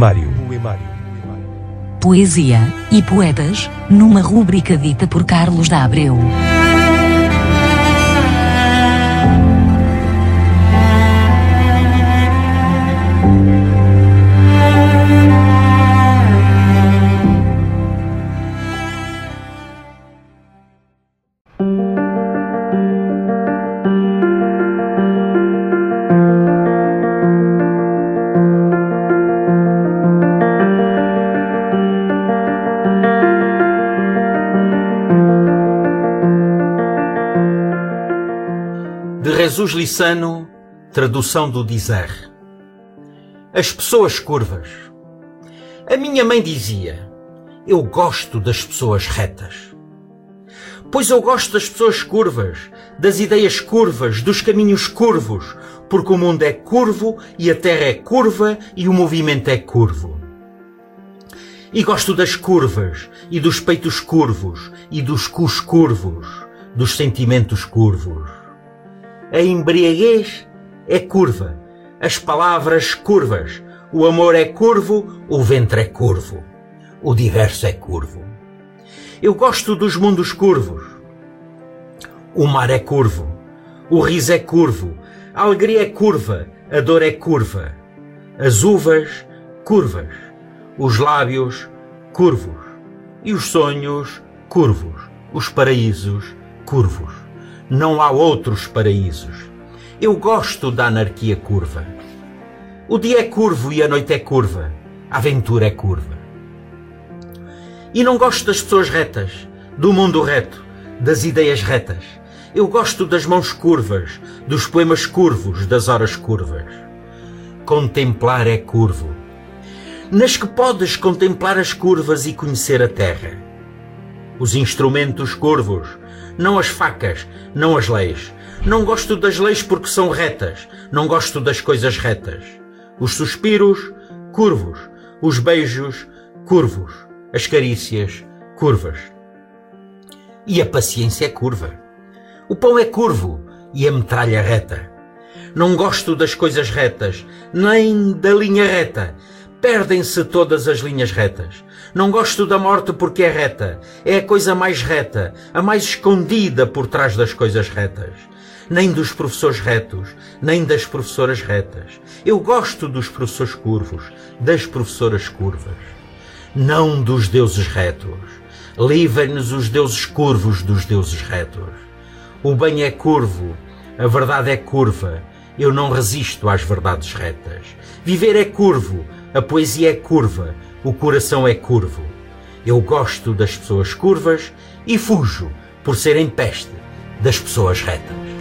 Poemário. Poesia e poetas, numa rúbrica dita por Carlos da Abreu. De Jesus Lissano, tradução do Dizer. As pessoas curvas. A minha mãe dizia: eu gosto das pessoas retas. Pois eu gosto das pessoas curvas, das ideias curvas, dos caminhos curvos, porque o mundo é curvo e a terra é curva e o movimento é curvo. E gosto das curvas e dos peitos curvos e dos cus curvos, dos sentimentos curvos. A embriaguez é curva, as palavras curvas, o amor é curvo, o ventre é curvo, o diverso é curvo. Eu gosto dos mundos curvos. O mar é curvo, o riso é curvo, a alegria é curva, a dor é curva, as uvas curvas, os lábios curvos e os sonhos curvos, os paraísos curvos. Não há outros paraísos. Eu gosto da anarquia curva. O dia é curvo e a noite é curva. A aventura é curva. E não gosto das pessoas retas, do mundo reto, das ideias retas. Eu gosto das mãos curvas, dos poemas curvos, das horas curvas. Contemplar é curvo. Nas que podes contemplar as curvas e conhecer a terra. Os instrumentos curvos, não as facas, não as leis. Não gosto das leis porque são retas. Não gosto das coisas retas. Os suspiros, curvos. Os beijos, curvos. As carícias, curvas. E a paciência é curva. O pão é curvo e a metralha reta. Não gosto das coisas retas, nem da linha reta. Perdem-se todas as linhas retas. Não gosto da morte porque é reta. É a coisa mais reta, a mais escondida por trás das coisas retas. Nem dos professores retos, nem das professoras retas. Eu gosto dos professores curvos, das professoras curvas. Não dos deuses retos. Livrem-nos os deuses curvos dos deuses retos. O bem é curvo, a verdade é curva. Eu não resisto às verdades retas. Viver é curvo, a poesia é curva, o coração é curvo. Eu gosto das pessoas curvas e fujo, por serem peste, das pessoas retas.